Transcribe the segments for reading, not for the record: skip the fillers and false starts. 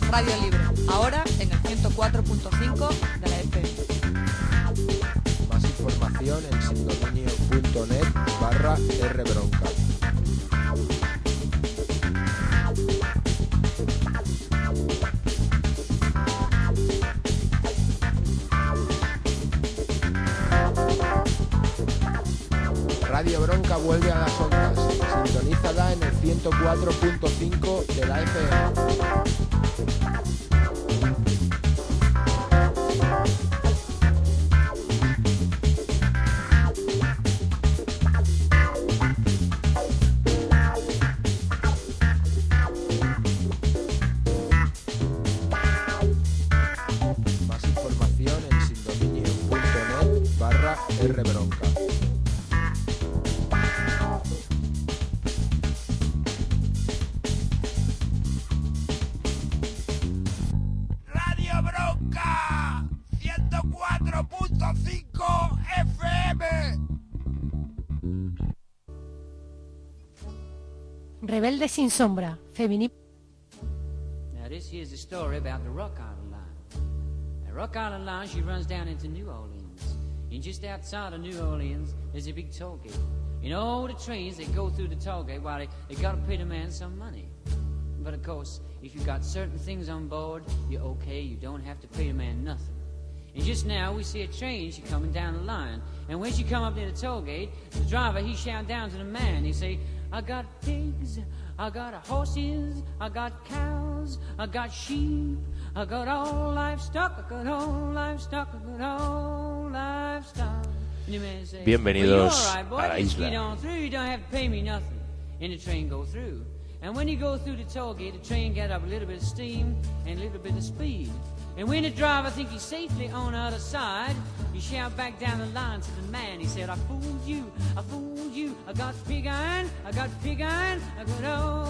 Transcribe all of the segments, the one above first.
Radio Libre, ahora en el 104.5 de la FM. Más información en sindominio.net/rbronca. Radio Bronca vuelve a las ondas. Sintonízala en el 104.5 de la FM. Más información en sindominio.net/rbronca. Radio Bronca 104.5 FM. Rebelde sin sombra, feminismo. Now this here's a story about the Rock Island Line. The Rock Island Line, she runs down into New Orleans. And just outside of New Orleans, there's a big toll gate. You know, the trains, they go through the toll gate while they gotta pay the man some money. But of course, if you got certain things on board, you're okay, you don't have to pay the man nothing. And just now, we see a train, she coming down the line. And when she come up near the toll gate, the driver, he shout down to the man, he say, I got pigs, I got horses, I got cows, I got sheep, I got all livestock, I got all livestock, I got all livestock. And the man say, Bienvenidos well, you're all right, boy, a la just isla. get on through, you don't have to pay me nothing. And the train go through. And when you go through the toll gate, the train got up a little bit of steam and a little bit of speed. And when the driver think he's safely on the other side, he shout back down the line to the man. He said, I fooled you, I fooled you. I got pig iron, I got pig iron, I got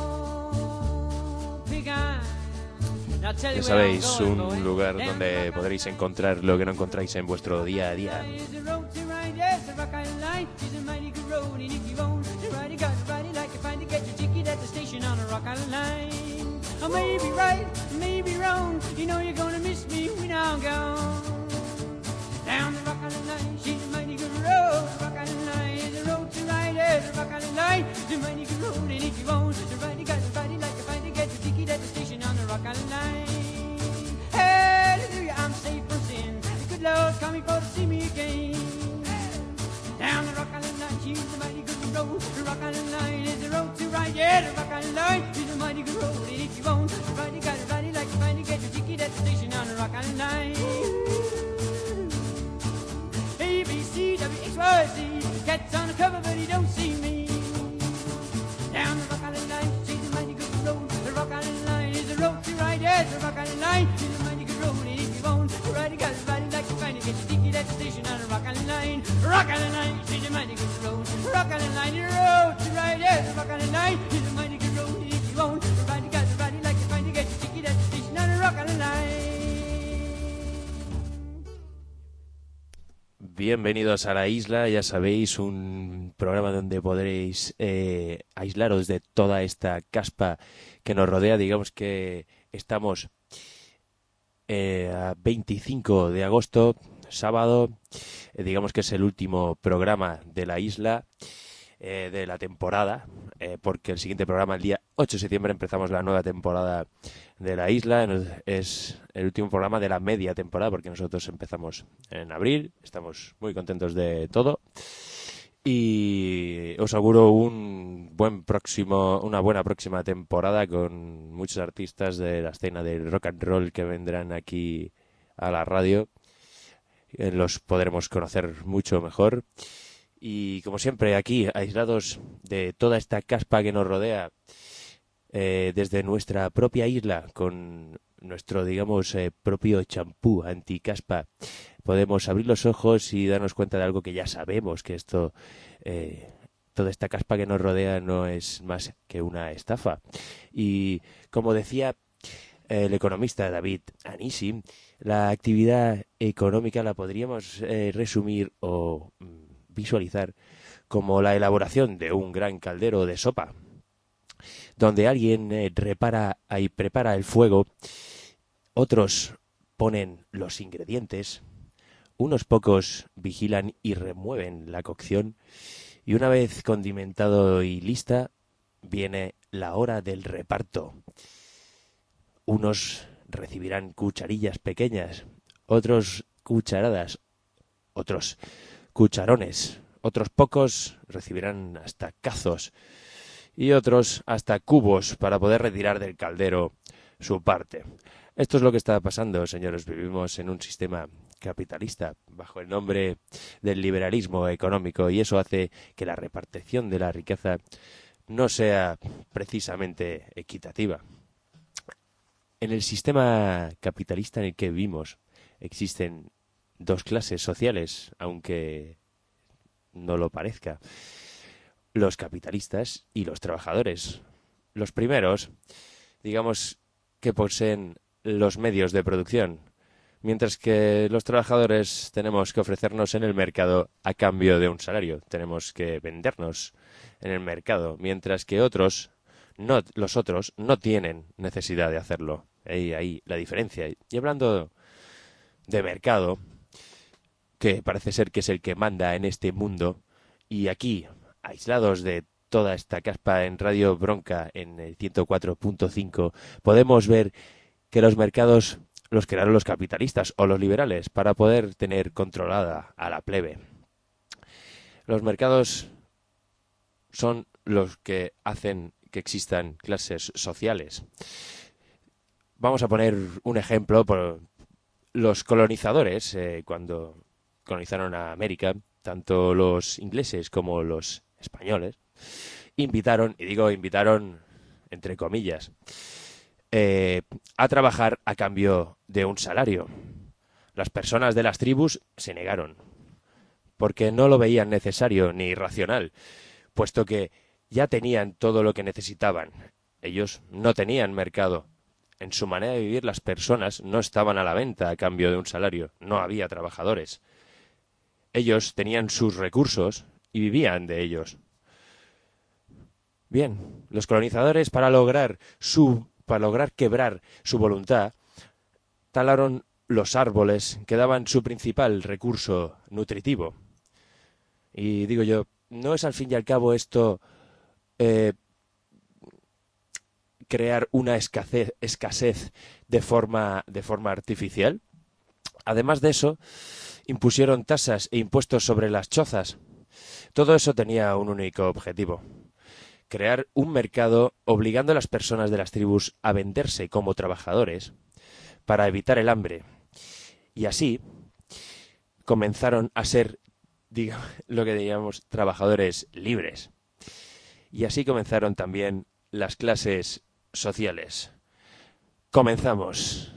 old pig iron. Now tell you Ya where I'm sabéis, going, un boy. lugar Down donde the rock podréis encontrar lo que no encontráis en vuestro día a día. is the road to ride, yes, the Rock Island Line is a mighty good road, and if you own to ride it, got to ride it like you find to get your ticket at the station on the Rock Island Line. I may be right, may be wrong, you know you're gonna miss me when I'm gone. Down the Rock Island Line, she's a mighty good road. The Rock Island Line is the road to ride, yes, the Rock Island Line is a mighty good road, and if you own to ride it, got to ride it like you find to get your ticket at the station on the Rock Island Line. Hallelujah, I'm safe from sin. The good Lord's coming for to see me again. Down the Rock Island Line, she's a mighty good road. The Rock Island Line is the road to ride. Yeah, the Rock Island Line is a mighty good road. And if you want to ride it, gotta ride it like you find it. Get your ticket at the station on the Rock Island Line. A, B, C, W, X, Y, Z. Cat's on the cover, but he don't see me. Down the Rock Island Line, she's a mighty good road. The Rock Island Line is the road to ride. Yeah, the Rock Island Line is a mighty good road. And if you want to ride it, gotta ride it like you find it. Get your ticket at the station on the Rock Island Line. Rock Island Line, she's a mighty good road. Rock Island Line is the road to ride. Yeah, the Rock Island Line is a mighty good road. And if you want to ride it, gotta ride it like you find it. Get your ticket at the station on the Rock Island Line. Bienvenidos a la isla, ya sabéis, un programa donde podréis aislaros de toda esta caspa que nos rodea. Digamos que estamos a 25 de agosto, sábado, digamos que es el último programa de la isla de la temporada, porque el siguiente programa, el día 8 de septiembre, empezamos la nueva temporada de la isla. Es el último programa de la media temporada, porque nosotros empezamos en abril. Estamos muy contentos de todo y os auguro una buena próxima temporada con muchos artistas de la escena del rock and roll que vendrán aquí a la radio. Los podremos conocer mucho mejor. Y como siempre, aquí, aislados de toda esta caspa que nos rodea, desde nuestra propia isla, con nuestro, digamos, propio champú anticaspa, podemos abrir los ojos y darnos cuenta de algo que ya sabemos, que esto, toda esta caspa que nos rodea no es más que una estafa. Y como decía el economista David Anisi, la actividad económica la podríamos resumir o visualizar como la elaboración de un gran caldero de sopa, donde alguien prepara el fuego otros ponen los ingredientes, unos pocos vigilan y remueven la cocción, y una vez condimentado y lista, viene la hora del reparto. Unos recibirán cucharillas pequeñas, otros cucharadas, otros cucharones, otros pocos recibirán hasta cazos y otros hasta cubos para poder retirar del caldero su parte. Esto es lo que está pasando, señores. Vivimos en un sistema capitalista bajo el nombre del liberalismo económico, y eso hace que la repartición de la riqueza no sea precisamente equitativa. En el sistema capitalista en el que vivimos existen dos clases sociales, aunque no lo parezca: los capitalistas y los trabajadores. Los primeros, digamos que poseen los medios de producción, mientras que los trabajadores tenemos que ofrecernos en el mercado a cambio de un salario. Tenemos que vendernos en el mercado, mientras que los otros no tienen necesidad de hacerlo. Ahí la diferencia. Y hablando de mercado, que parece ser que es el que manda en este mundo, y aquí, aislados de toda esta caspa en Radio Bronca, en el 104.5, podemos ver que los mercados los crearon los capitalistas o los liberales para poder tener controlada a la plebe. Los mercados son los que hacen que existan clases sociales. Vamos a poner un ejemplo. Por los colonizadores, cuando colonizaron a América, tanto los ingleses como los españoles, invitaron, y digo invitaron entre comillas, a trabajar a cambio de un salario. Las personas de las tribus se negaron, porque no lo veían necesario ni racional, puesto que ya tenían todo lo que necesitaban. Ellos no tenían mercado. En su manera de vivir, las personas no estaban a la venta a cambio de un salario. No había trabajadores. Ellos tenían sus recursos y vivían de ellos. Bien, los colonizadores, para lograr quebrar su voluntad, talaron los árboles que daban su principal recurso nutritivo. Y digo yo, ¿no es al fin y al cabo esto crear una escasez de forma artificial? Además de eso, impusieron tasas e impuestos sobre las chozas. Todo eso tenía un único objetivo: crear un mercado obligando a las personas de las tribus a venderse como trabajadores para evitar el hambre. Y así comenzaron a ser, lo que diríamos, trabajadores libres. Y así comenzaron también las clases sociales. Comenzamos.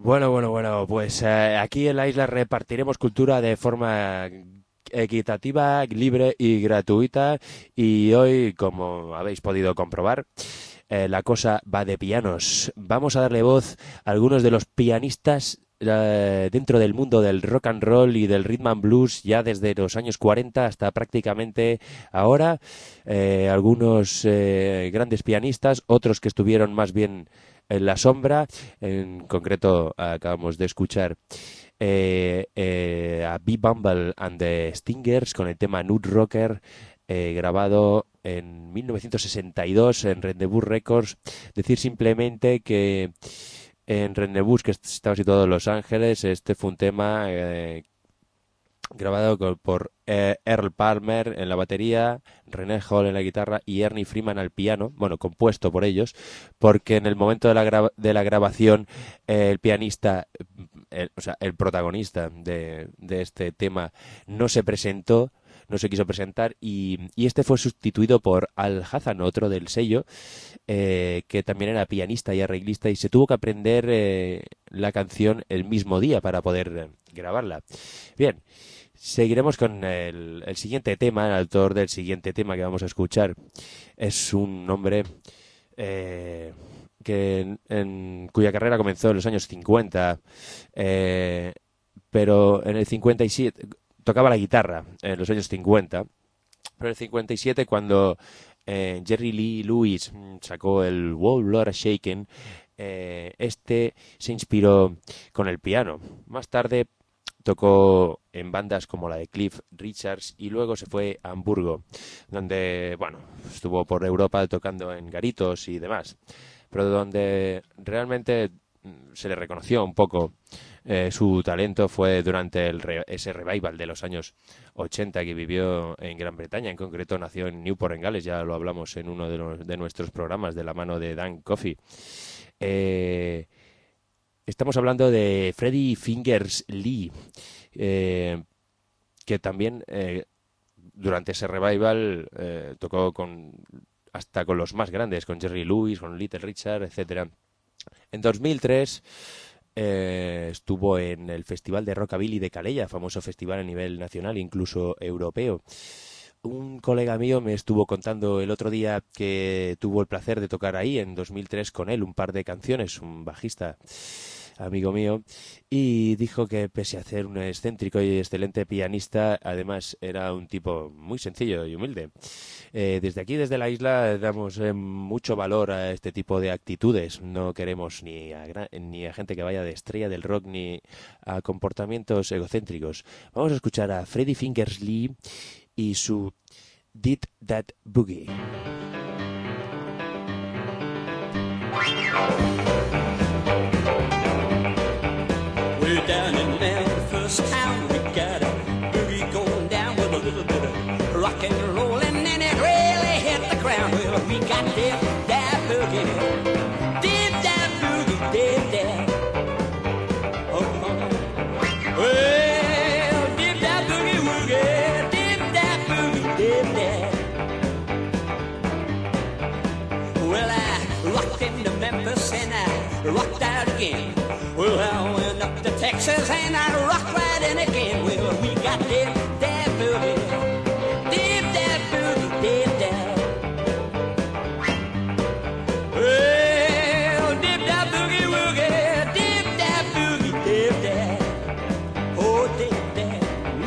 Bueno, pues aquí en la isla repartiremos cultura de forma equitativa, libre y gratuita, y hoy, como habéis podido comprobar, la cosa va de pianos. Vamos a darle voz a algunos de los pianistas dentro del mundo del rock and roll y del rhythm and blues ya desde los años 40 hasta prácticamente ahora. Algunos grandes pianistas, otros que estuvieron más bien en la sombra. En concreto acabamos de escuchar a B. Bumble and the Stingers con el tema Nude Rocker, grabado en 1962 en Rendezvous Records. Decir simplemente que en Rendezvous, que estaba situado en Los Ángeles, este fue un tema grabado por Earl Palmer en la batería, René Hall en la guitarra y Ernie Freeman al piano, bueno, compuesto por ellos, porque en el momento de la grabación el pianista, el protagonista de este tema no se presentó, no se quiso presentar, y este fue sustituido por Al Hazan, otro del sello, que también era pianista y arreglista, y se tuvo que aprender la canción el mismo día para poder grabarla. Bien, seguiremos con el siguiente tema. El autor del siguiente tema que vamos a escuchar es un hombre cuya carrera comenzó en los años 50, pero en el 57... tocaba la guitarra en los años 50, pero en el 57, cuando Jerry Lee Lewis sacó el Whole Lotta Shakin', este se inspiró con el piano. Más tarde tocó en bandas como la de Cliff Richards y luego se fue a Hamburgo, donde, bueno, estuvo por Europa tocando en garitos y demás, pero donde realmente se le reconoció un poco su talento fue durante ese revival de los años 80 que vivió en Gran Bretaña. En concreto nació en Newport, en Gales, ya lo hablamos en uno de nuestros programas de la mano de Dan Coffey. Estamos hablando de Freddie Fingers Lee, que también durante ese revival tocó hasta con los más grandes, con Jerry Lewis, con Little Richard, etcétera. En 2003 estuvo en el Festival de Rockabilly de Calella, famoso festival a nivel nacional, incluso europeo. Un colega mío me estuvo contando el otro día que tuvo el placer de tocar ahí en 2003 con él un par de canciones, un bajista amigo mío, y dijo que pese a ser un excéntrico y excelente pianista, además era un tipo muy sencillo y humilde. Desde aquí, desde la isla, damos mucho valor a este tipo de actitudes. No queremos ni a gente que vaya de estrella del rock ni a comportamientos egocéntricos. Vamos a escuchar a Freddie Fingers Lee y su Did That Boogie. We're down in Memphis town, we got a boogie going down with a little bit of rock and rollin', and it really hit the ground. Well, we got that boogie, did that boogie, did that. Well, did that boogie woogie, did that boogie, did that. Well, I rocked into Memphis and I rocked out again. Well, I went up to Texas and I rocked right in again. Well, we got that boogie, did that boogie, did that. Well, did that boogie woogie, did that boogie, did that. Oh, did that.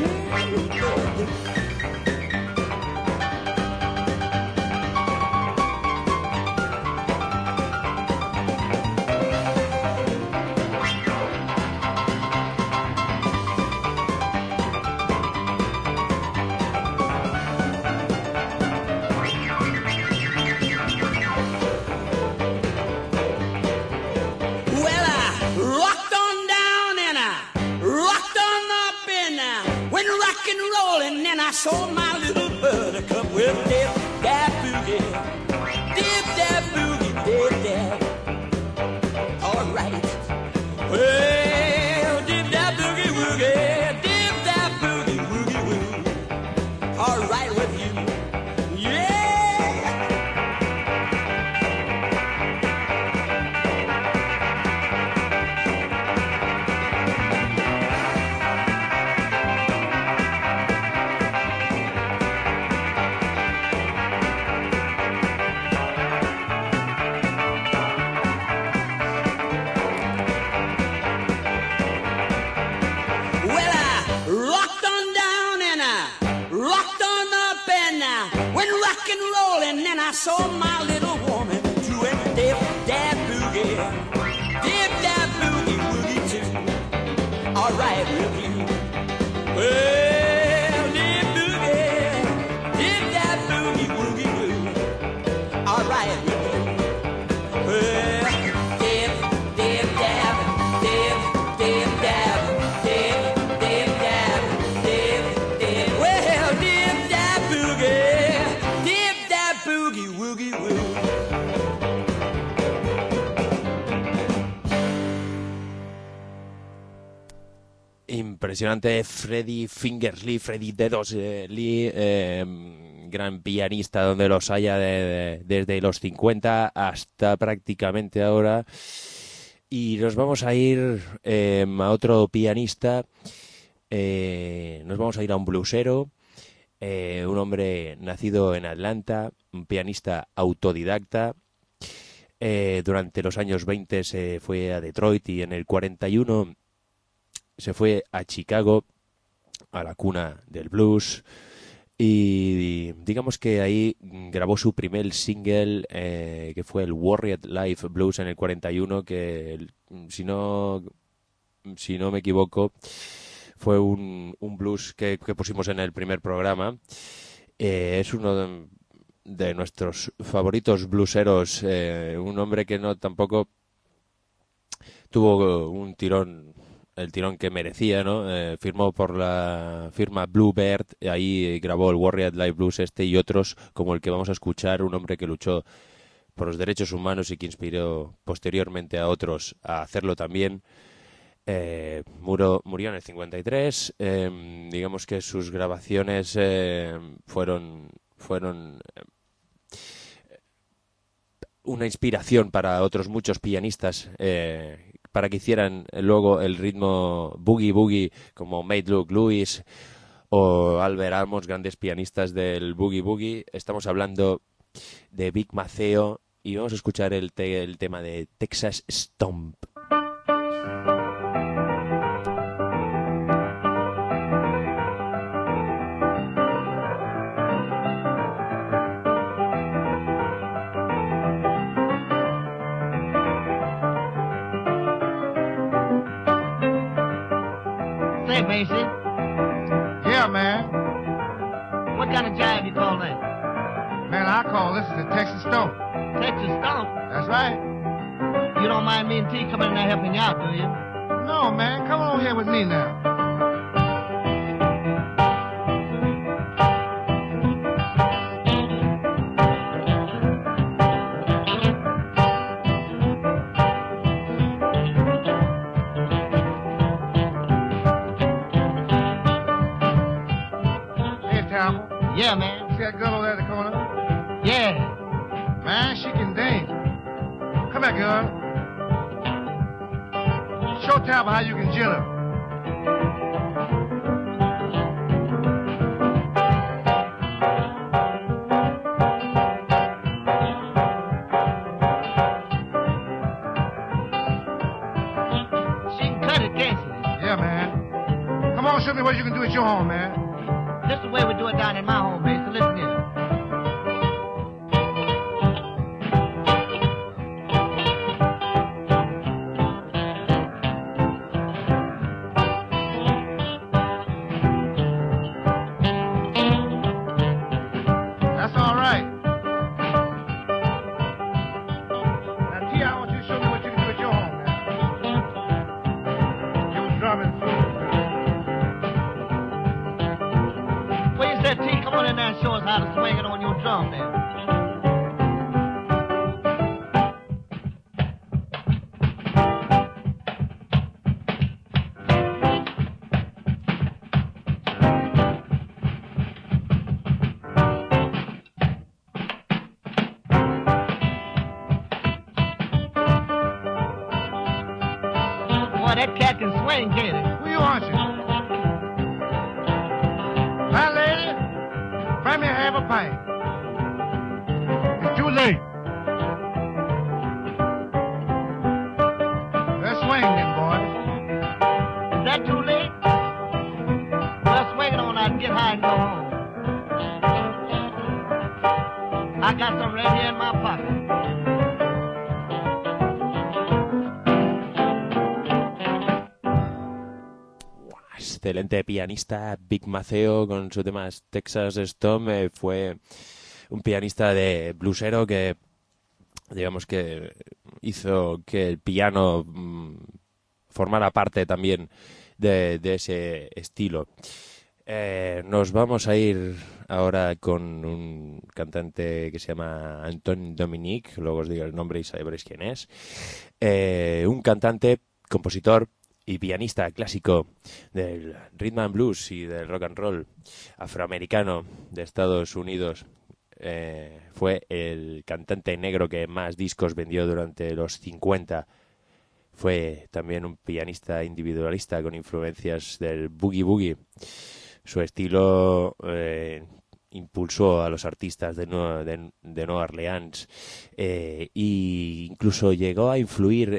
I sold my little buttercup with dip that boogie, dip that boogie, dip that. All right. Well, dip that boogie woogie, dip that boogie woogie woo. All right with you, yeah. impresionante Freddie Fingers Lee, Freddie Dedos Lee, gran pianista donde los haya desde los 50 hasta prácticamente ahora. Y nos vamos a ir a otro pianista, nos vamos a ir a un bluesero, un hombre nacido en Atlanta, un pianista autodidacta. Durante los años 20 se fue a Detroit y en el 41 se fue a Chicago, a la cuna del blues, y digamos que ahí grabó su primer single, que fue el Warrior Life Blues en el 41, que si no me equivoco fue un blues que pusimos en el primer programa. Es uno de nuestros favoritos blueseros, un hombre que no tampoco tuvo el tirón que merecía, ¿no? Firmó por la firma Bluebird, ahí grabó el Warrior Life Blues y otros, como el que vamos a escuchar, un hombre que luchó por los derechos humanos y que inspiró posteriormente a otros a hacerlo también. Murió en el 53, digamos que sus grabaciones fueron una inspiración para otros muchos pianistas, para que hicieran luego el ritmo boogie boogie, como Made Luke Lewis o Albert Amos, grandes pianistas del boogie boogie. Estamos hablando de Vic Maceo y vamos a escuchar el tema de Texas Stomp. Say, Macy. Yeah, man. What kind of jive you call that? Man, I call this the Texas Stomp. Texas Stomp? That's right. You don't mind me and T coming in there helping you out, do you? No, man. Come on here with me now. Yeah, man. See that girl over there at the corner? Yeah. Man, she can dance. Come here, girl. Show Talbot how you can jill her. She can cut it, can't she? Yeah, man. Come on, show me what you can do at your home, man. This is the way we do it down in my home base, so listen here. That's all right. Now, T, I want you to show me what you can do at your home, man. You was drumming through. Well, you said, T, come on in there and show us how to swing it on your drum there. Boy, that cat can swing, can't it? Who you want you? Landlady, bring me half a pint. It's too late. Let's swing then, boys. Is that too late? Well, swing it on out and get high and go home. I got some right here in my pocket. Excelente pianista Vic Maceo con su tema Texas Stomp. Fue un pianista de bluesero que, digamos, que hizo que el piano formara parte también de ese estilo. Nos vamos a ir ahora con un cantante que se llama Antoine Dominique, luego os digo el nombre y sabréis quién es. Un cantante, compositor y pianista clásico del rhythm and blues y del rock and roll afroamericano de Estados Unidos. Fue el cantante negro que más discos vendió durante los 50. Fue también un pianista individualista con influencias del boogie boogie. Su estilo impulsó a los artistas de Nueva Orleans e incluso llegó a influir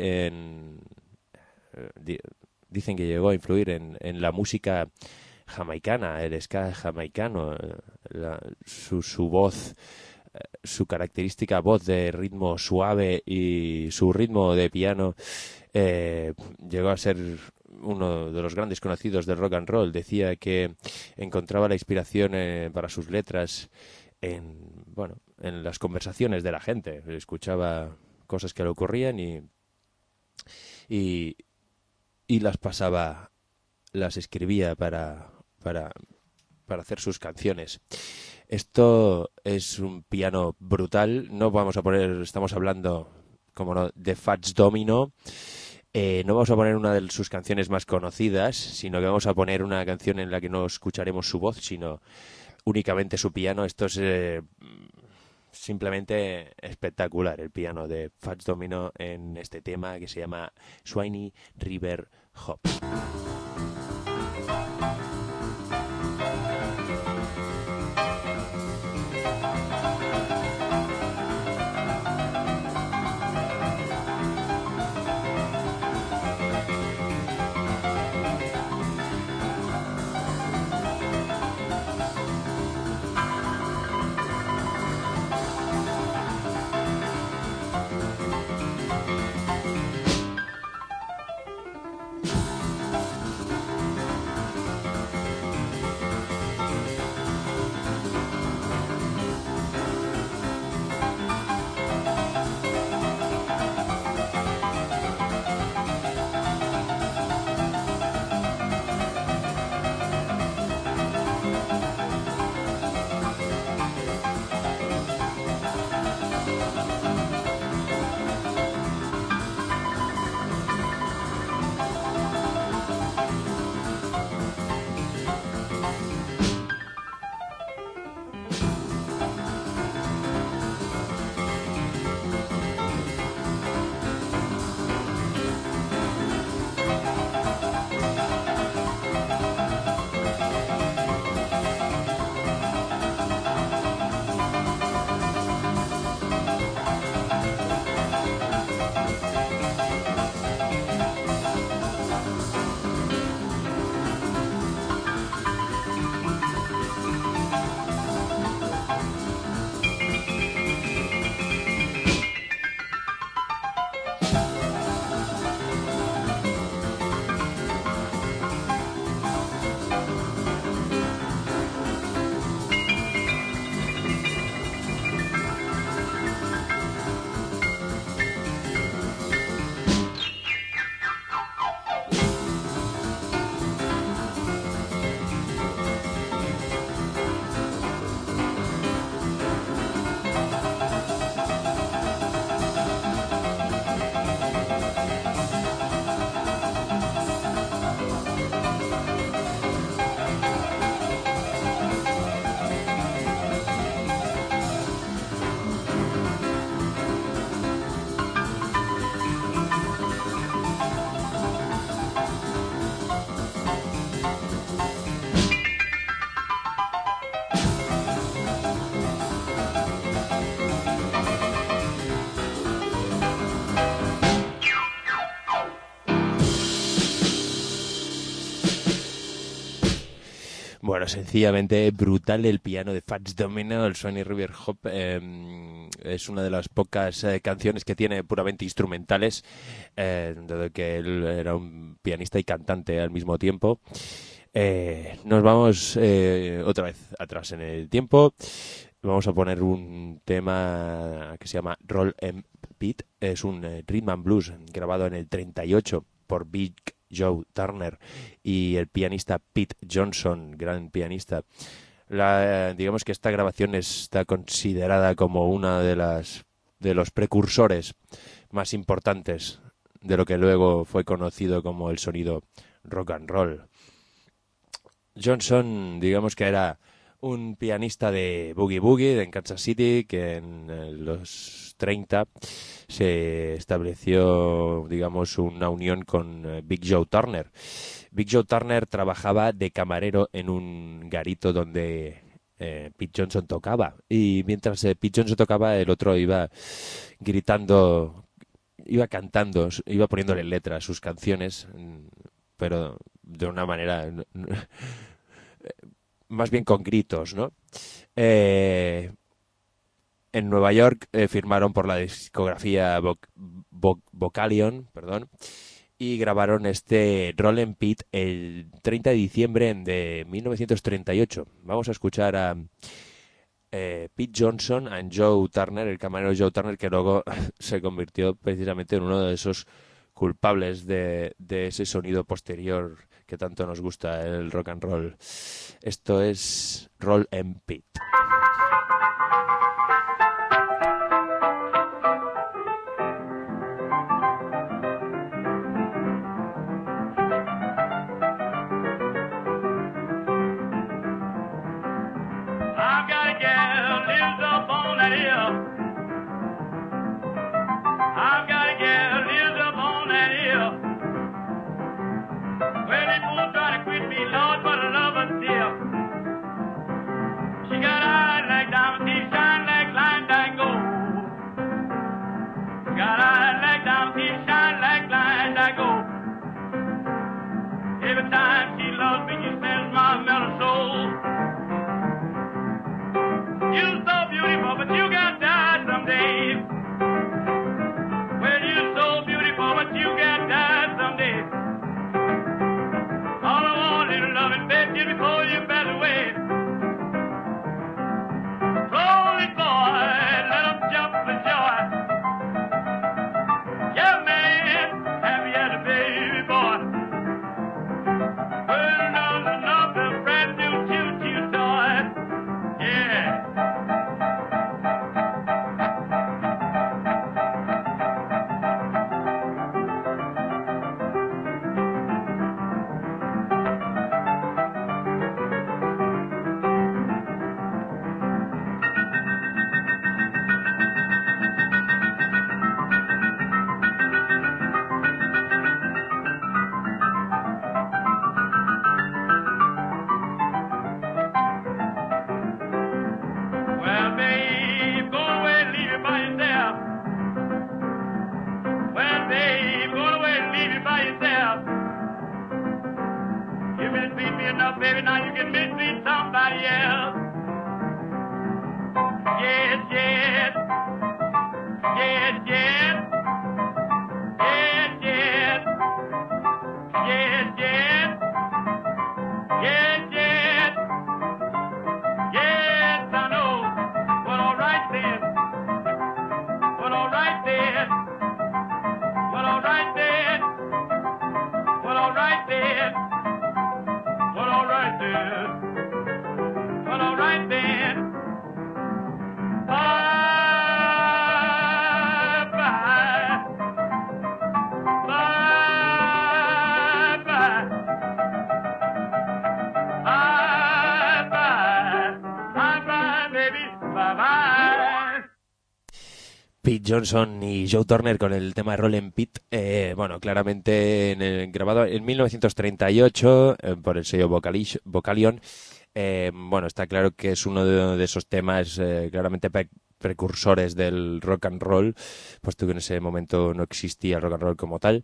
dicen que llegó a influir en la música jamaicana, el ska jamaicano, su voz, su característica voz de ritmo suave y su ritmo de piano llegó a ser uno de los grandes conocidos del rock and roll. Decía que encontraba la inspiración para sus letras en las conversaciones de la gente. Escuchaba cosas que le ocurrían y las pasaba, las escribía para hacer sus canciones. Esto es un piano brutal. No vamos a poner, estamos hablando, como no, de Fats Domino. No vamos a poner una de sus canciones más conocidas, sino que vamos a poner una canción en la que no escucharemos su voz, sino únicamente su piano. Esto es simplemente espectacular, el piano de Fats Domino en este tema que se llama Swanee River Hop. Bueno, sencillamente brutal el piano de Fats Domino, el Swanee River Hop. Es una de las pocas canciones que tiene puramente instrumentales, dado que él era un pianista y cantante al mismo tiempo. Nos vamos otra vez atrás en el tiempo. Vamos a poner un tema que se llama Roll and Beat. Es un rhythm and blues grabado en el 38 por Big Joe Turner y el pianista Pete Johnson, gran pianista. Digamos que esta grabación está considerada como una de los precursores más importantes de lo que luego fue conocido como el sonido rock and roll. Johnson, digamos que era un pianista de boogie boogie en Kansas City, que en los 30 se estableció, digamos, una unión con Big Joe Turner. Big Joe Turner trabajaba de camarero en un garito donde Pete Johnson tocaba, y mientras Pete Johnson tocaba, el otro iba gritando, iba cantando, iba poniéndole letra a sus canciones, pero de una manera más bien con gritos, ¿no? En Nueva York firmaron por la discografía Vocalion, y grabaron este Rollin' Pete el 30 de diciembre de 1938. Vamos a escuchar a Pete Johnson y Joe Turner, el camarero Joe Turner, que luego se convirtió precisamente en uno de esos culpables de ese sonido posterior que tanto nos gusta, el rock and roll. Esto es Rollin' Pete. I've got a gal lives up on that hill. I've got a gal lives up on that hill. Well, they won't try to quit me, Lord, but I love her still. She got eyes like diamonds, teeth shine like lime dye gold. Got eyes like diamonds, teeth shine like lime dye gold. Every time she loves me, she sends my mellow soul. You're so beautiful, but you got to die someday. Well, you're so beautiful, but you got to die someday. All I want is loving, baby, just before you pass away. Roll it, boy, let 'em jump for joy. Yeah, man, happy as a baby boy. Well, another brand new choo-choo toy. Yeah. Well, babe, go away and leave it by yourself. Well, babe, go away and leave it by yourself. You mistreat me enough, baby, now you can mistreat somebody else. Yes, yes. Yes, yes. Yes, yes. Yes, yes. Yes, yes. Yes, I know. Well, all right then. Well, all right then. Well, all right then. Well, all right then. Well, all right then. Well, all right then. Bye, bye. Bye, bye. Bye, bye. Bye, bye, baby. Bye, bye. Pete Johnson y Joe Turner con el tema Rollin' Pete, bueno, claramente grabado en 1938 por el sello Vocalion. Bueno, está claro que es uno de esos temas claramente precursores del rock and roll, puesto que en ese momento no existía el rock and roll como tal.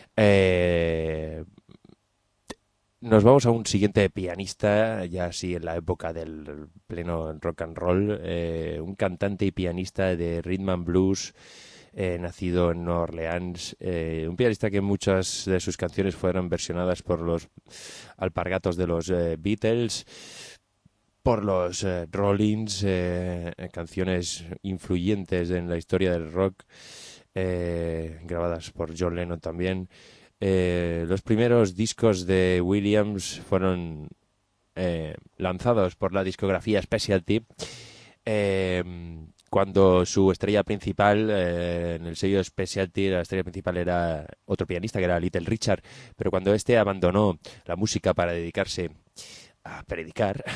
Nos vamos a un siguiente pianista, ya así en la época del pleno rock and roll, un cantante y pianista de rhythm and blues, nacido en Nueva Orleans, un pianista que muchas de sus canciones fueron versionadas por los alpargatos de los Beatles, por los Rollins, canciones influyentes en la historia del rock, grabadas por John Lennon también. Los primeros discos de Williams fueron lanzados por la discografía Specialty, cuando su estrella principal, en el sello Specialty, la estrella principal era otro pianista que era Little Richard, pero cuando este abandonó la música para dedicarse a predicar,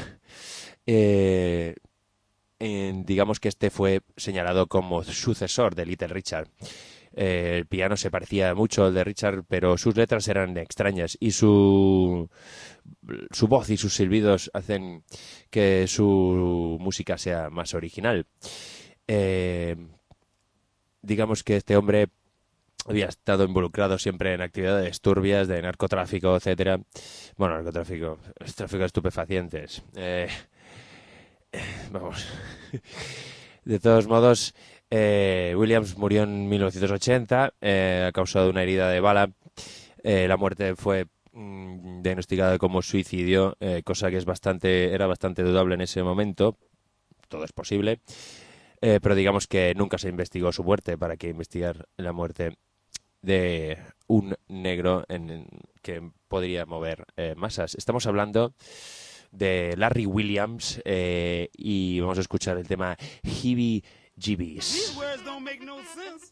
digamos que este fue señalado como sucesor de Little Richard. El piano se parecía mucho al de Richard, pero sus letras eran extrañas y su voz y sus silbidos hacen que su música sea más original. Digamos que este hombre había estado involucrado siempre en actividades turbias de narcotráfico, etcétera. Bueno, narcotráfico, tráfico de estupefacientes. Vamos. De todos modos, Williams murió en 1980 a causa de una herida de bala. La muerte fue diagnosticada como suicidio, cosa que era bastante dudable en ese momento. Todo es posible. Pero digamos que nunca se investigó su muerte. ¿Para qué investigar la muerte de un negro que podría mover masas? Estamos hablando de Larry Williams y vamos a escuchar el tema Heebie Jeebies. These words don't make no sense.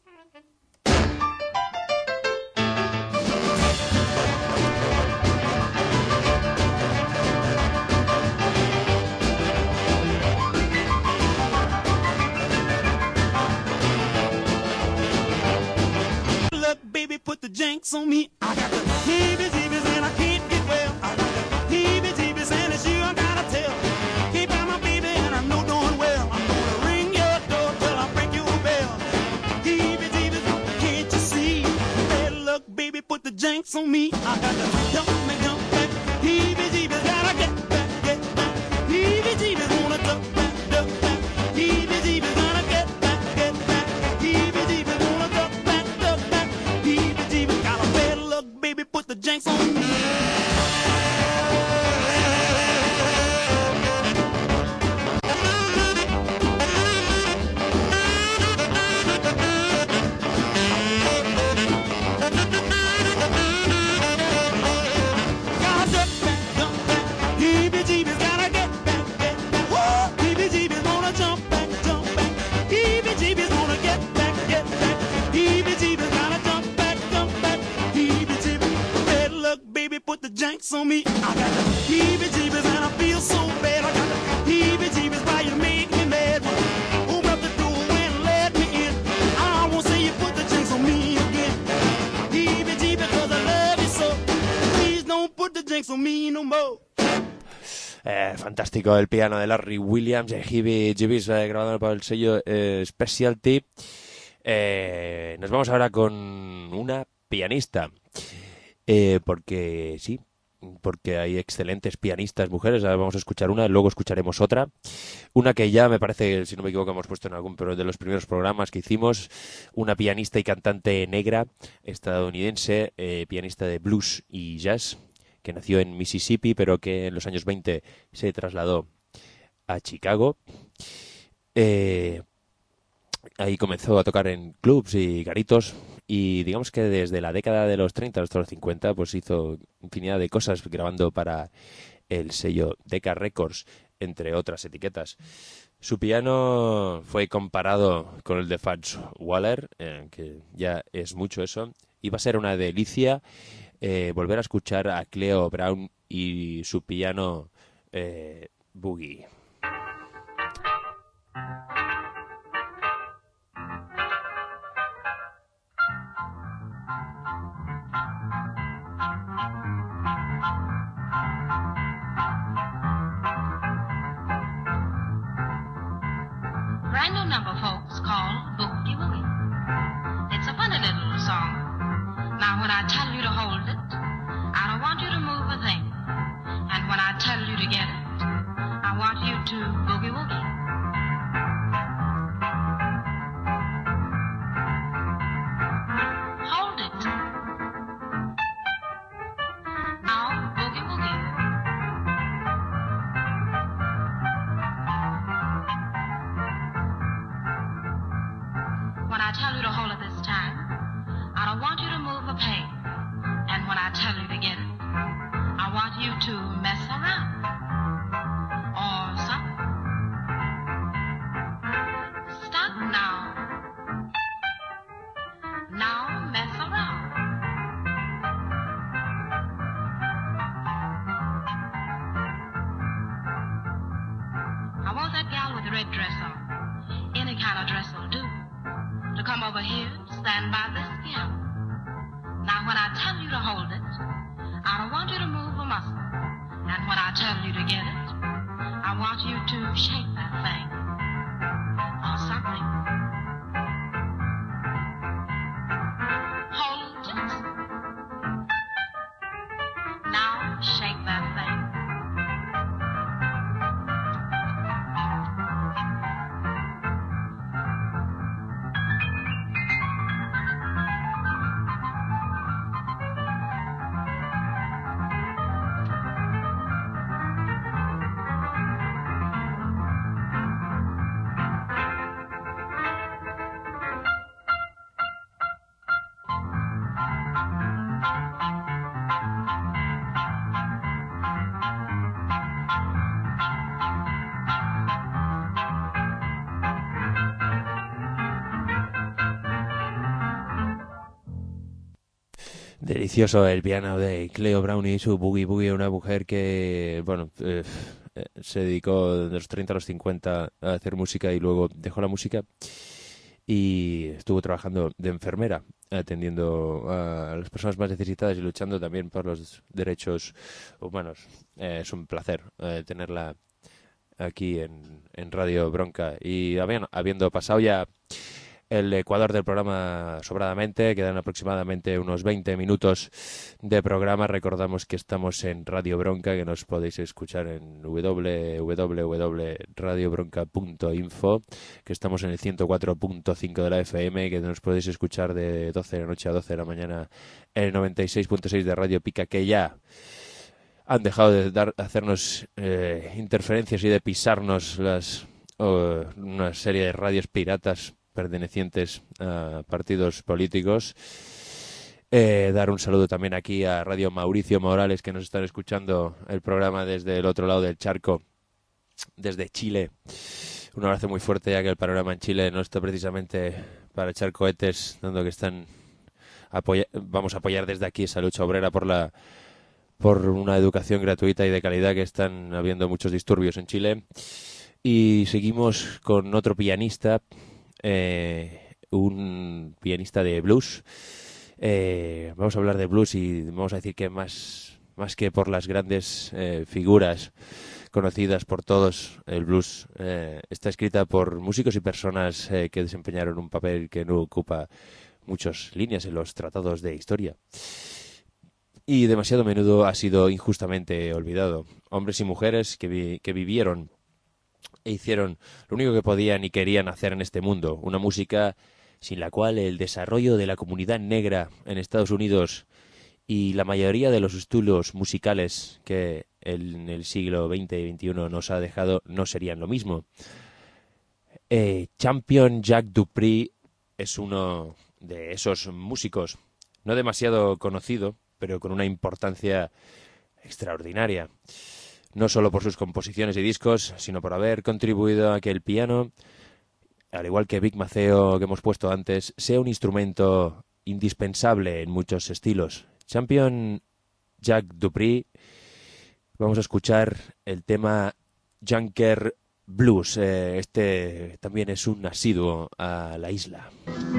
Look, baby, put the jinx on me. I got the heebie-jeebies and I can't get well. I got the heebie-jeebies and it's you I gotta tell. Keep out my baby and I know doing well. I'm gonna ring your door till I break your bell. Heebie-jeebies, can't you see? Hey, look, baby, put the jinx on me. I got the jump back. Heebie-jeebies, gotta get back. Heebie-jeebies wanna duck back. Heebie-jeebies gonna get back. Heebie-jeebies wanna duck back. Heebie-jeebies got a bad look, baby, put the jinx on me. Put the jinx on me. I got the heebie-jeebies and I feel so bad. I got the heebie-jeebies why you make me mad. Open up the door and let me in. I won't say you put the jinx on me again. Heebie-jeebies cause I love you so. Please don't put the jinx on me no more. Fantástico el piano de Larry Williams, Heebie Jeebies, grabado por el sello Specialty. Nos vamos ahora con una pianista. Porque hay excelentes pianistas mujeres. Ahora vamos a escuchar una, luego escucharemos otra. Una que ya me parece, si no me equivoco, hemos puesto en algún de los primeros programas que hicimos. Una pianista y cantante negra estadounidense, pianista de blues y jazz, que nació en Mississippi, pero que en los años 20 se trasladó a Chicago. Ahí comenzó a tocar en clubs y garitos. Y digamos que desde la década de los 30 hasta los 50 pues hizo infinidad de cosas grabando para el sello Decca Records, entre otras etiquetas. Su piano fue comparado con el de Fats Waller, que ya es mucho eso. Y va a ser una delicia volver a escuchar a Cleo Brown y su piano boogie. Brand new number, folks, called Boogie Woogie. It's a funny little song. Now, when I tell you to hold it, I don't want you to move a thing. And when I tell you to get it, I want you to boogie woogie. Hold it. Now, boogie woogie. When I tell you to hold it this time, I don't want you to move a peg. And when I tell you to get it, I want you to mess around. Or something. Stop. the red dress on. Any kind of dress will do. To come over here, stand by this piano. Now when I tell you to hold it, I don't want you to move a muscle. And when I tell you to get it, I want you to shake that thing. Or something. Hold it. Now shake that thing. Delicioso el piano de Cleo Brown y su Boogie Boogie, una mujer que, bueno, se dedicó de los 30 a los 50 a hacer música y luego dejó la música y estuvo trabajando de enfermera, atendiendo a las personas más necesitadas y luchando también por los derechos humanos. Es un placer tenerla aquí en Radio Bronca. Y habiendo pasado ya el ecuador del programa sobradamente, quedan aproximadamente unos 20 minutos de programa. Recordamos que estamos en Radio Bronca, que nos podéis escuchar en www.radiobronca.info, que estamos en el 104.5 de la FM, que nos podéis escuchar de 12 de la noche a 12 de la mañana en el 96.6 de Radio Pica, que ya han dejado de hacernos interferencias y de pisarnos una serie de radios piratas pertenecientes a partidos políticos. Dar un saludo también aquí a Radio Mauricio Morales, que nos están escuchando el programa desde el otro lado del charco, desde Chile. Un abrazo muy fuerte, ya que el panorama en Chile no está precisamente para echar cohetes, dando que vamos a apoyar desde aquí esa lucha obrera por una educación gratuita y de calidad, que están habiendo muchos disturbios en Chile. Y seguimos con otro pianista, un pianista de blues. Vamos a hablar de blues y vamos a decir que más que por las grandes figuras conocidas por todos, el blues está escrita por músicos y personas que desempeñaron un papel que no ocupa muchas líneas en los tratados de historia y demasiado a menudo ha sido injustamente olvidado. Hombres y mujeres que vivieron e hicieron lo único que podían y querían hacer en este mundo, una música sin la cual el desarrollo de la comunidad negra en Estados Unidos y la mayoría de los estilos musicales que en el siglo XX y XXI nos ha dejado no serían lo mismo. Champion Jack Dupree es uno de esos músicos, no demasiado conocido, pero con una importancia extraordinaria. No solo por sus composiciones y discos, sino por haber contribuido a que el piano, al igual que Vic Maceo que hemos puesto antes, sea un instrumento indispensable en muchos estilos. Champion Jack Dupree, vamos a escuchar el tema Junker Blues. Este también es un asiduo a la isla.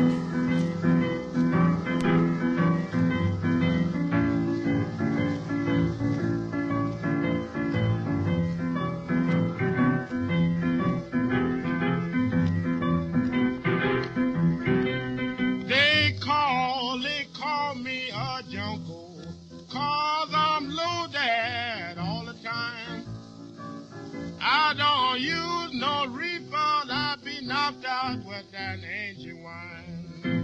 I don't use no reefer, I be knocked out with that ancient wine.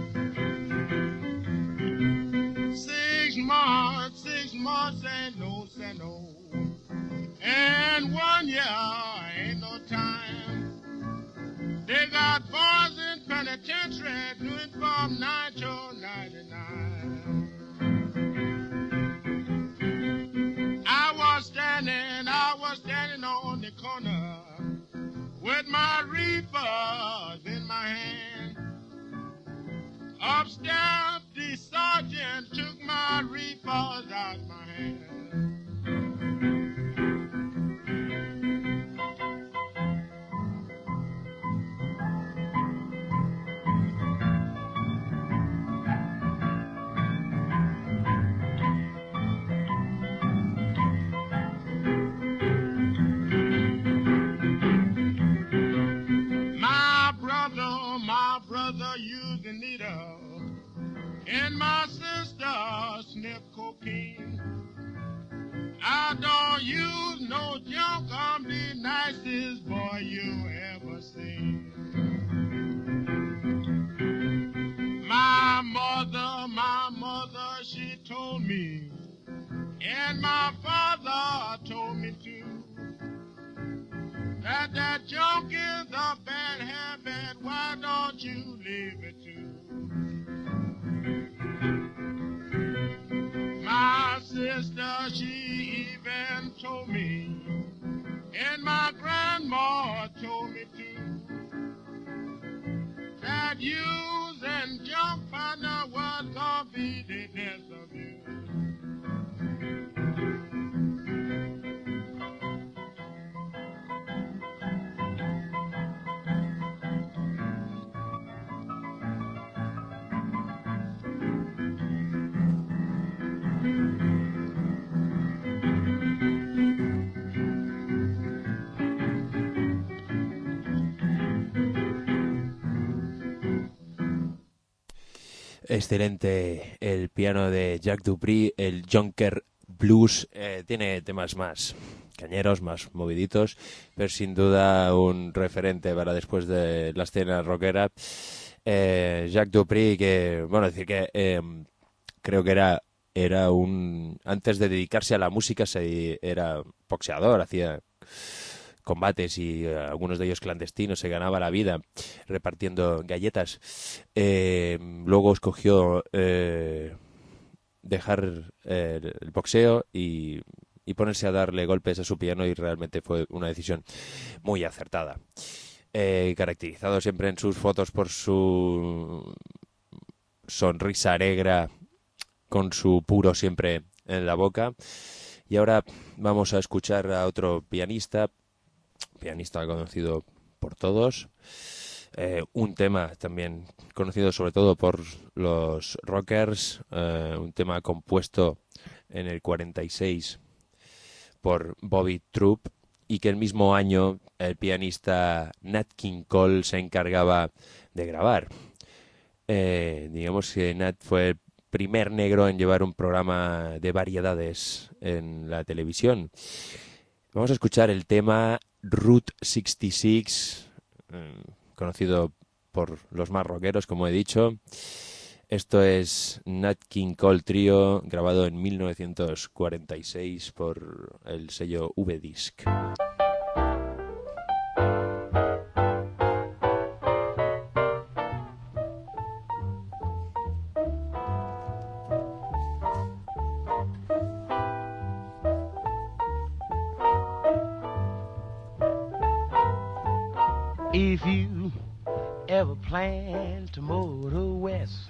6 months ain't no say no, and 1 year ain't no time. They got boys in penitentiary doing from 9 to 99. I was standing on the corner with my reapers in my hand. Upstairs, the sergeant took my reapers out my hand. sister sniffed cocaine. I don't use no junk. I'm the nicest boy you ever seen. My mother, she told me, and my father told me too, that junk is a bad habit. Why don't you leave it too? My sister, she even told me, and my grandma told me too, that using junk partner was gonna be the death of you. Excelente el piano de Jack Dupree, el Junker Blues. Tiene temas más cañeros, más moviditos, pero sin duda un referente para después de la escena rockera. Jack Dupree, que, bueno, decir que creo que era un... Antes de dedicarse a la música era boxeador, hacía combates y algunos de ellos clandestinos, se ganaba la vida repartiendo galletas. Luego escogió dejar el boxeo y ponerse a darle golpes a su piano, y realmente fue una decisión muy acertada. Caracterizado siempre en sus fotos por su sonrisa negra, con su puro siempre en la boca. Y ahora vamos a escuchar a otro pianista conocido por todos, un tema también conocido sobre todo por los rockers, un tema compuesto en el 46 por Bobby Troup, y que el mismo año el pianista Nat King Cole se encargaba de grabar. Digamos que Nat fue el primer negro en llevar un programa de variedades en la televisión. Vamos a escuchar el tema Route 66, conocido por los más rockeros, como he dicho. Esto es Nat King Cole Trio, grabado en 1946 por el sello V-Disc. If you ever plan to motor west,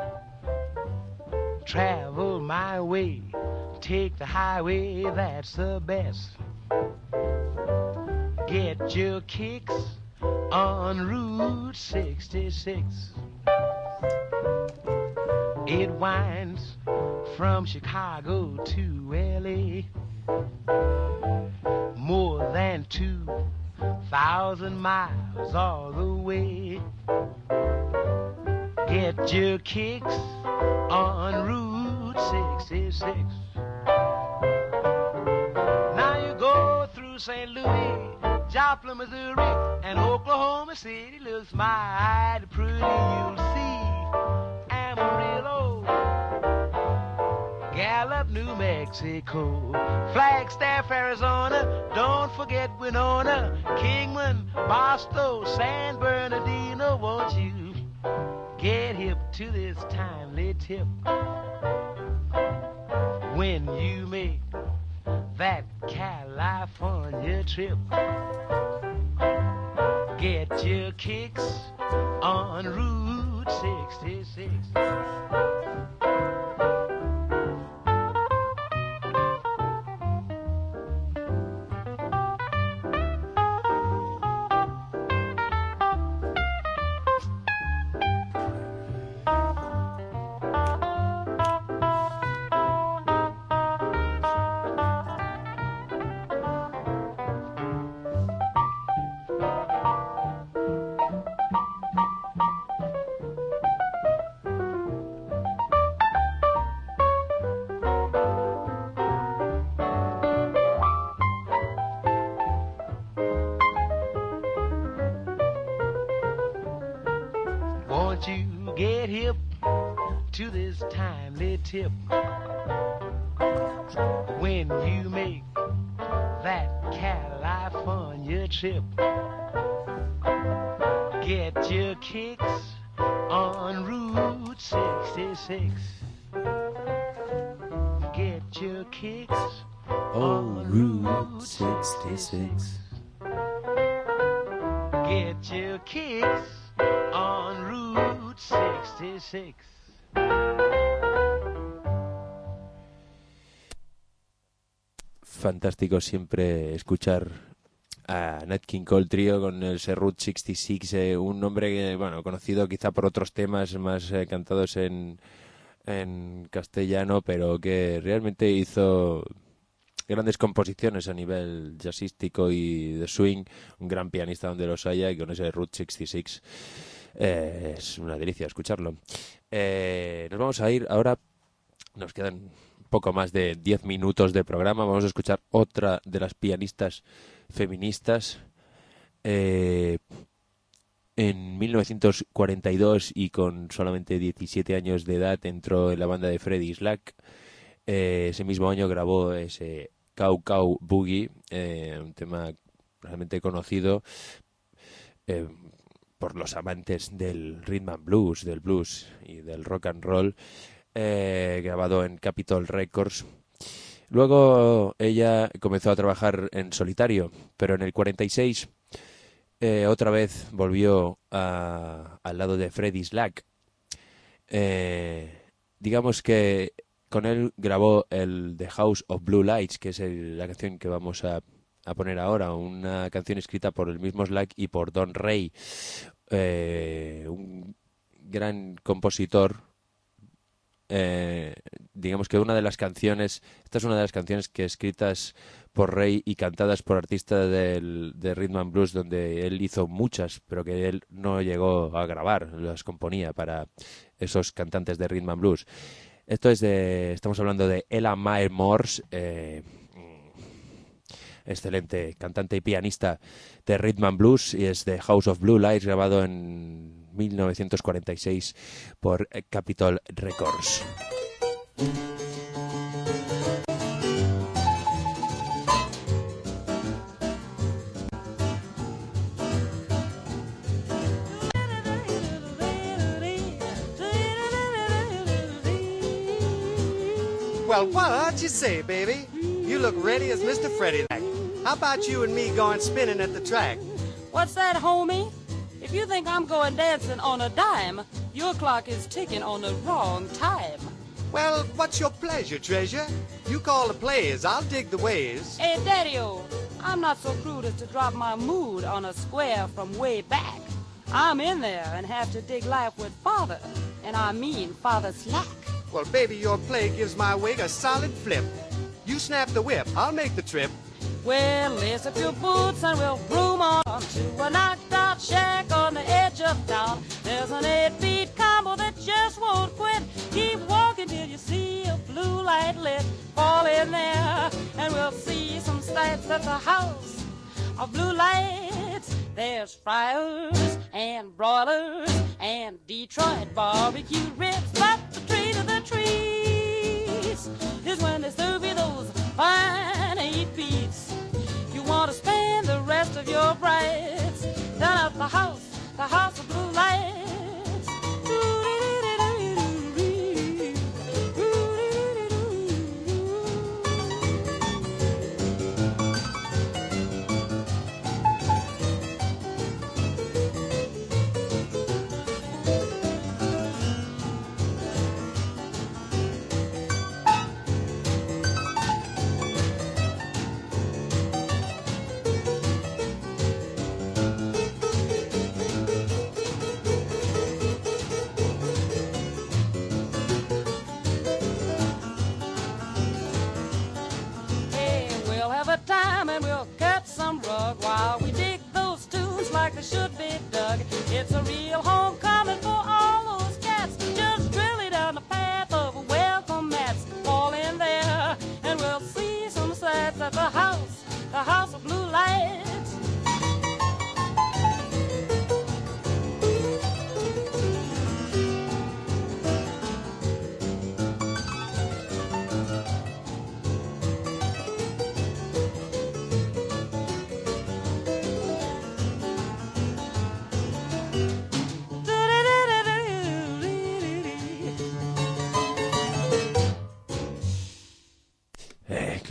travel my way, take the highway, that's the best. Get your kicks on Route 66. It winds from Chicago to LA, more than 2,000 miles all the way. Get your kicks on Route 66. Now you go through St. Louis, Joplin, Missouri, and Oklahoma City looks mighty pretty. You'll see Amarillo, Gallup, New Mexico, Flagstaff, Arizona, don't forget Winona, Kingman, Barstow, San Bernardino. Won't you get hip to this timely tip when you make that California trip? Get your kicks on Route 66. to this timely tip. When you make that California trip, get your kicks on Route 66. Get your kicks on Route 66. Get your kicks on Route 66. Fantástico siempre escuchar a Nat King Cole Trio con el Route 66, un hombre que, bueno, conocido quizá por otros temas más cantados en castellano, pero que realmente hizo grandes composiciones a nivel jazzístico y de swing, un gran pianista donde los haya, y con ese Route 66 es una delicia escucharlo. Nos vamos a ir ahora, nos quedan poco más de 10 minutos de programa. Vamos a escuchar otra de las pianistas feministas. En 1942 y con solamente 17 años de edad entró en la banda de Freddie Slack. Ese mismo año grabó ese Cow Cow Boogie, un tema realmente conocido por los amantes del rhythm and blues, del blues y del rock and roll. Grabado en Capitol Records. Luego ella comenzó a trabajar en solitario, pero en el 46 otra vez volvió al lado de Freddie Slack. Digamos que con él grabó el The House of Blue Lights, que es la canción que vamos a poner ahora, una canción escrita por el mismo Slack y por Don Ray, un gran compositor. Digamos que esta es una de las canciones que escritas por Ray y cantadas por artistas de Rhythm and Blues, donde él hizo muchas, pero que él no llegó a grabar, las componía para esos cantantes de Rhythm and Blues. Estamos hablando de Ella Mae Morse, excelente cantante y pianista de Rhythm and Blues, y es de House of Blue Lights, grabado en 1946 por Capitol Records. Well, what you say, baby? You look ready as Mr. Freddie. How about you and me going spinning at the track? What's that, homie? If you think I'm going dancing on a dime, your clock is ticking on the wrong time. Well, what's your pleasure, treasure? You call the plays, I'll dig the ways. Hey, Daddy-o, I'm not so crude as to drop my mood on a square from way back. I'm in there and have to dig life with Father, and I mean Father Slack. Well, baby, your play gives my wig a solid flip. You snap the whip, I'll make the trip. Well, lace up your boots and we'll broom on to a knocked-out shack on the edge of town. There's an 8-beat combo that just won't quit. Keep walking till you see a blue light lit. Fall in there and we'll see some sights at the house of blue lights. There's fryers and broilers and Detroit barbecue ribs. But the treat of the trees is when they serve you those fine 8 beats. You want to spend the rest of your brights down at the house of blue lights.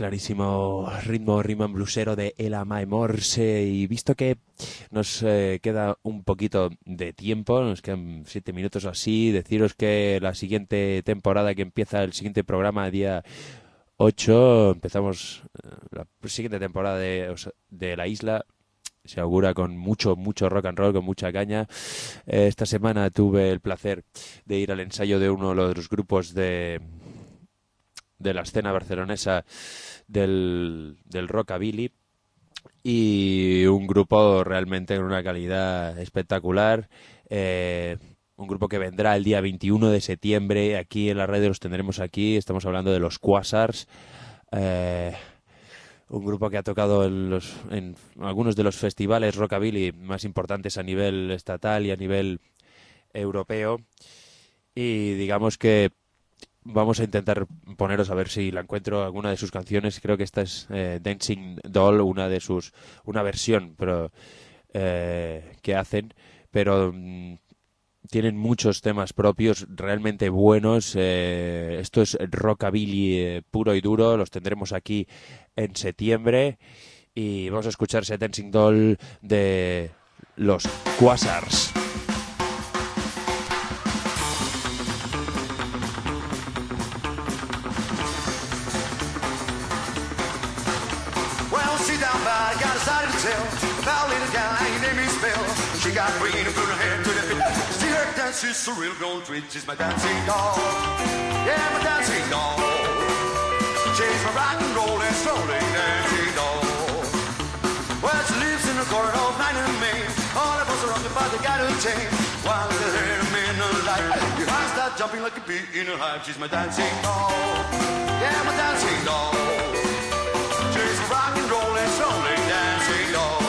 clarísimo ritmo rhythm and bluesero de Ella Mae Morse, y visto que nos queda un poquito de tiempo, nos quedan 7 minutos o así, deciros que la siguiente temporada que empieza el siguiente programa día 8, empezamos la siguiente temporada de La Isla. Se augura con mucho rock and roll, con mucha caña. Esta semana tuve el placer de ir al ensayo de uno de los grupos de la escena barcelonesa del rockabilly, y un grupo realmente con una calidad espectacular. Un grupo que vendrá el día 21 de septiembre. Aquí en la radio los tendremos aquí. Estamos hablando de los Quasars. Un grupo que ha tocado en algunos de los festivales rockabilly más importantes a nivel estatal y a nivel europeo. Y digamos que vamos a intentar poneros, a ver si la encuentro, alguna de sus canciones. Creo que esta es Dancing Doll, una versión que hacen, pero tienen muchos temas propios realmente buenos. Esto es rockabilly puro y duro. Los tendremos aquí en septiembre y vamos a escuchar ese Dancing Doll de los Quasars. She got green and put her hair to the pit. See her dance, she's surreal, gold treat. She's my dancing doll. Yeah, my dancing doll. She's my rock and roll and slowly dancing doll. Well, she lives in the corner of 9 and Main. All the boys are rocking, but they got a chain. While they're here in the light, your heart start jumping like a bee in a hive. She's my dancing doll. Yeah, my dancing doll. She's my rock and roll and slowly dancing doll.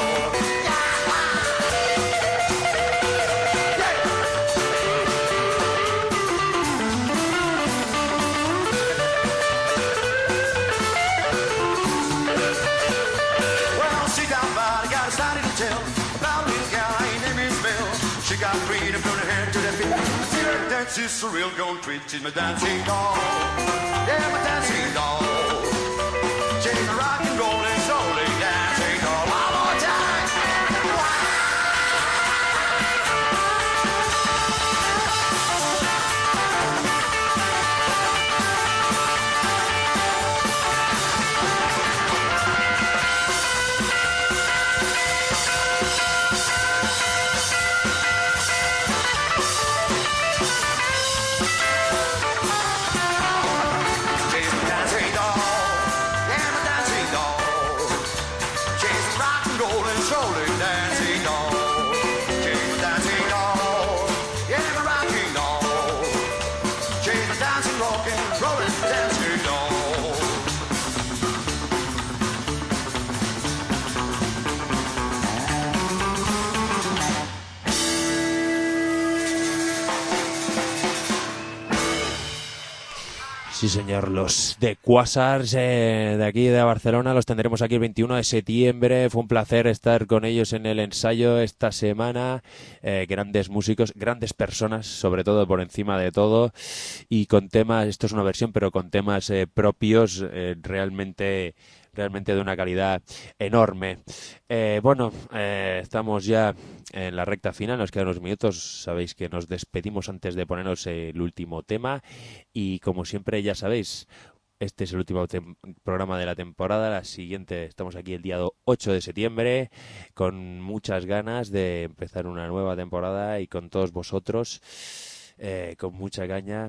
She's surreal, gold treat. She's my dancing doll. Yeah, my dancing doll. She's my rock and roll and slowly dancing doll. One more time. Sí, señor, los de Quasars de aquí de Barcelona los tendremos aquí el 21 de septiembre. Fue un placer estar con ellos en el ensayo esta semana. Grandes músicos, grandes personas, sobre todo por encima de todo. Y con temas, esto es una versión, pero con temas propios realmente de una calidad enorme. Estamos ya en la recta final, nos quedan unos minutos. Sabéis que nos despedimos antes de ponernos el último tema, y como siempre ya sabéis, este es el último programa de la temporada. La siguiente, estamos aquí el día 8 de septiembre con muchas ganas de empezar una nueva temporada y con todos vosotros, con mucha caña.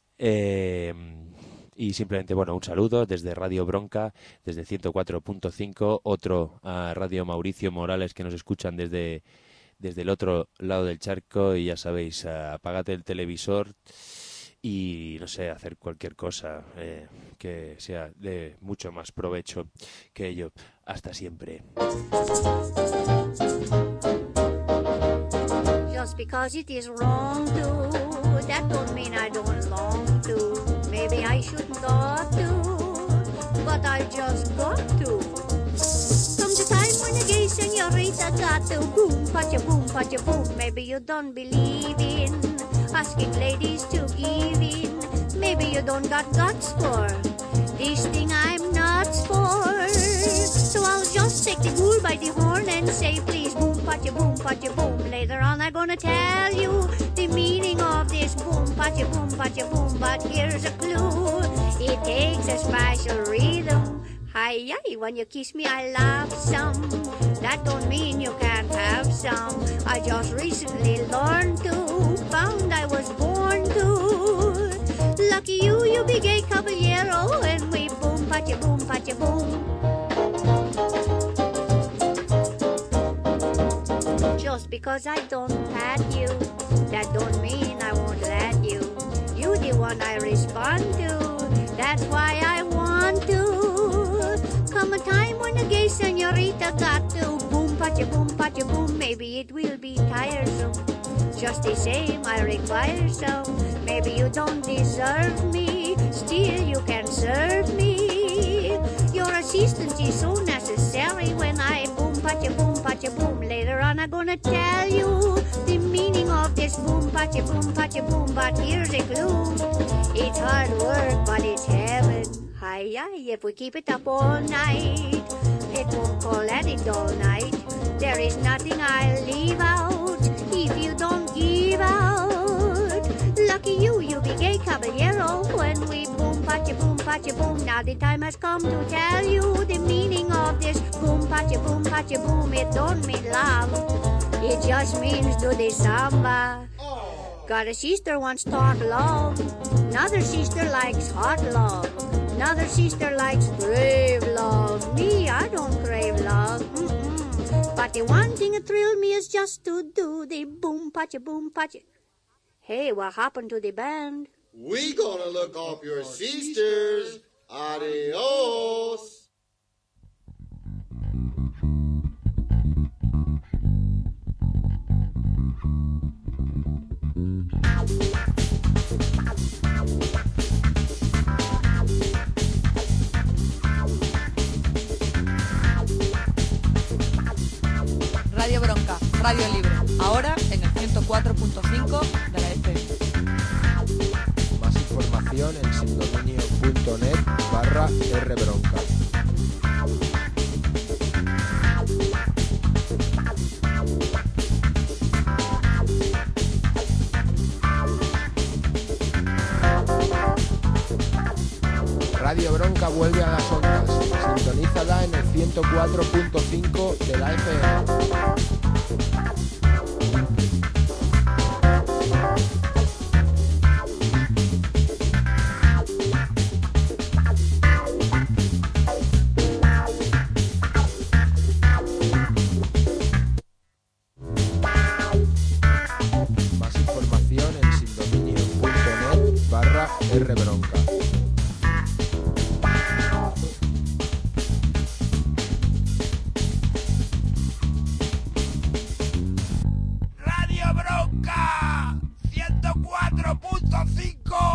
Y simplemente, un saludo desde Radio Bronca, desde 104.5, otro a Radio Mauricio Morales, que nos escuchan desde el otro lado del charco. Y ya sabéis, apagad el televisor y, no sé, hacer cualquier cosa que sea de mucho más provecho que ello. Hasta siempre. Just because it is wrong to, that don't mean I don't long to. Maybe I shouldn't ought to, but I just got to. Comes a time when a gay senorita got to boom, pacha boom. Maybe you don't believe in asking ladies to give in. Maybe you don't got guts for this thing I'm not asks for. So I'll just take the bull by the horn and say, please, boom, patcha, boom, patcha, boom. Later on I'm gonna tell you the meaning of this boom, patcha, boom, but here's a clue. It takes a special rhythm. Hi, when you kiss me, I love some. That don't mean you can't have some. I just recently learned to, found I was born to. Lucky you, you big gay caballero, and we boom, patcha, boom, patcha, boom. Just because I don't pat you, that don't mean I won't let you. You the one I respond to, that's why I want to. Come a time when a gay senorita got to boom, patcha, boom, maybe it will be tiresome. Just the same, I require some. Maybe you don't deserve me, still you can serve me. Your assistance is so necessary when I boom, patcha, boom. Later on I'm gonna tell you the meaning of this boom, patcha, boom, but here's a clue. It's hard work, but it's heaven. Hi, if we keep it up all night, it won't call at it all night. There is nothing I'll leave out if you don't give out. Lucky you, you be gay caballero, when we boom, patcha, boom. Now the time has come to tell you the meaning of this boom, patcha, boom. It don't mean love, it just means do the samba. Got a sister wants talk love, another sister likes hot love, another sister likes brave love. Me, I don't crave love. But the one thing that thrills me is just to do the boom, patcha. Hey, what happened to the band? We gonna look off your sisters. Adios. Radio Bronca, Radio Libre, ahora en el 104.5 de la FM. Más información en sindominio.net/rbronca. Radio Bronca vuelve a las ondas. Sintonízala en el 104.5 de la FM. Más información en sindominio.net/rbronca. Radio Bronca 104.5